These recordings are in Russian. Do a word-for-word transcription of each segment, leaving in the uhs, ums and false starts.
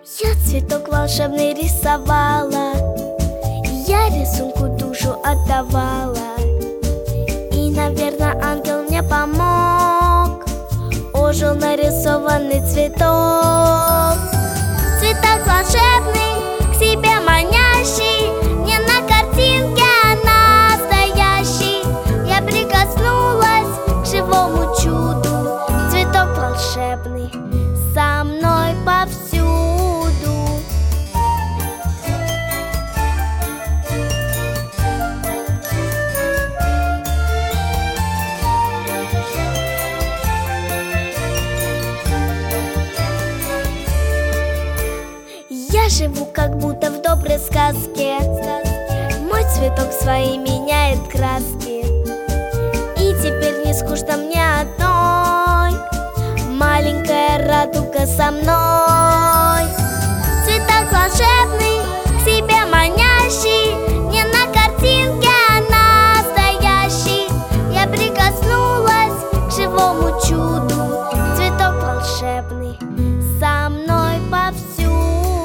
Я цветок волшебный рисовала, я рисунку душу отдавала. И, наверное, ангел мне помог, ожил нарисованный цветок. Цветок волшебный, к себе манящий, не на картинке, а настоящий. Я прикоснулась к живому чуду, цветок волшебный со мной повсюду. Я живу как будто в доброй сказке, мой цветок свои меняет краски. И теперь не скучно мне одной, маленькая радуга со мной. Цветок волшебный, к себе манящий, не на картинке, а настоящий. Я прикоснулась к живому чуду, цветок волшебный со мной повсюду.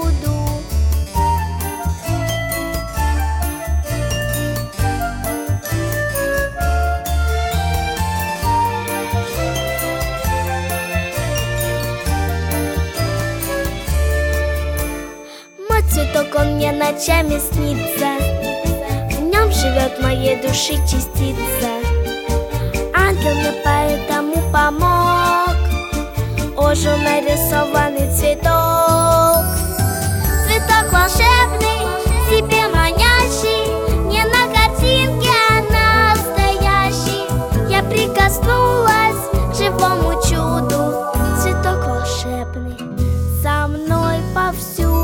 Цветок, он мне ночами снится, в нем живет моей души частица. Ангел мне поэтому помог, ожил нарисованный цветок. Цветок волшебный, себе манящий, не на картинке, а настоящий. Я прикоснулась к живому чуду, цветок волшебный со мной повсюду.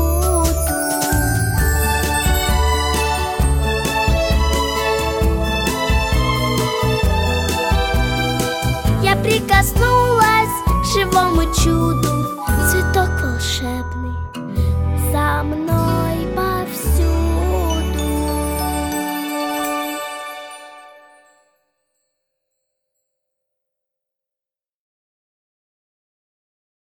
Прикоснулась к живому чуду, цветок волшебный со мной.